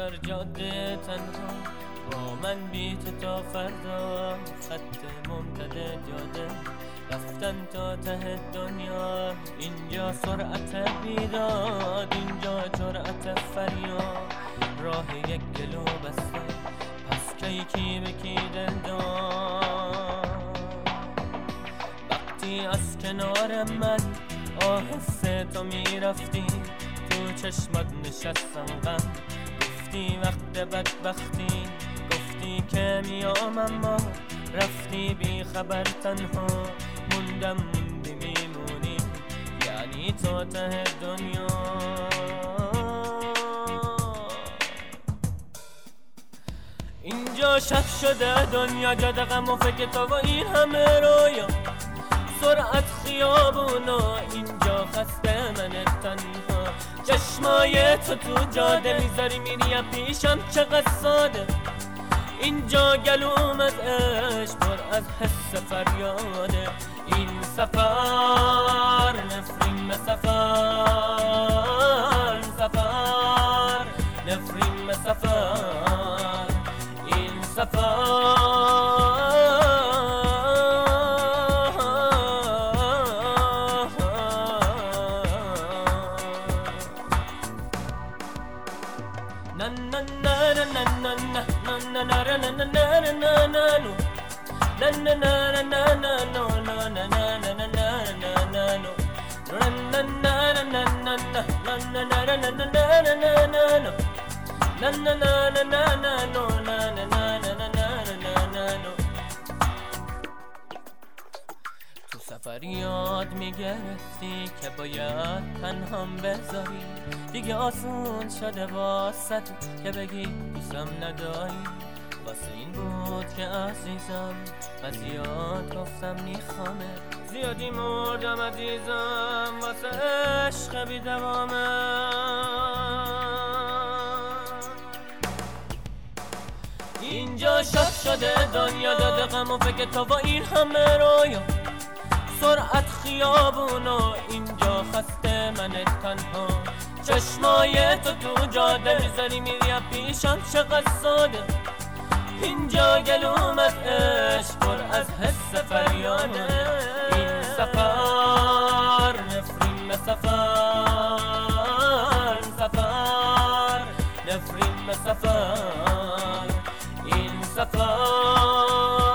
در جاده تنها با من بیت تا فردا، خط ممتد جاده رفتن تا ته دنیا. اینجا سرعت بیداد، اینجا جرأت فریاد، راه یک گلو بسته پس کی به کی دل داد. وقتی از کنار من آهسته تو میرفتی، تو چشمت نشستم غم، گفتی وقت بدبختی، گفتی که میام اما رفتی بی خبر تنها. موندم موندی میمونی، یعنی تو ته دنیا. اینجا شب شده دنیا جاده غم و فکر تو و این همه رویا، سرعت خیابونا، اینجا خسته من تنها. چشمای تو جاده میذاری میری پیشم چقدر ساده، اینجا گلوم از عشق پر از حس فریاده. این سفر نفرین به سفر، سفر نفرین به سفر، این سفر na na na na na na na na na na na na na na na no na na na na na no na na na na na na na no na na na na na na na na na na na na na no na na na na na na no na na na na na na no. تو سفر یاد میگرفتی که باید تنهام بذاری، دیگه آسون شده واسه که بگی دوستم نداری. واسه این بود که عزیزم من زیاد گفتم میخوامه، زیادی مردم عزیزم واسه عشق بی دوامه. اینجا شب شده دنیا داده غم و فکر تو با این همه رویا، سرعت خیابونا، اینجا خسته من تنها. چشمای تو جاده میذاری میری پیشم چقدر ساده، اینجا گلوم از عشق پر از حس فریاده. این سفر نفرین به سفر، سفر نفرین به سفر، این سفر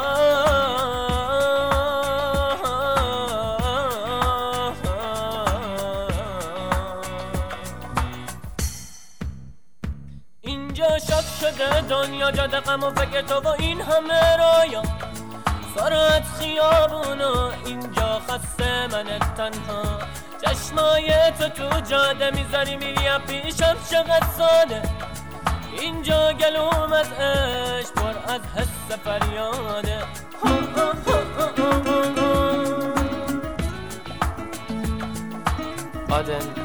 اینجا شب شده دنیا جاده غم و فکر تو و این همه رویا، سرعت خیابونا، اینجا خسته من تنها. چشمای تو جاده میذاری میری پیشم چقدر ساده، اینجا گلوم از عشق پر از حس فریاده. آدم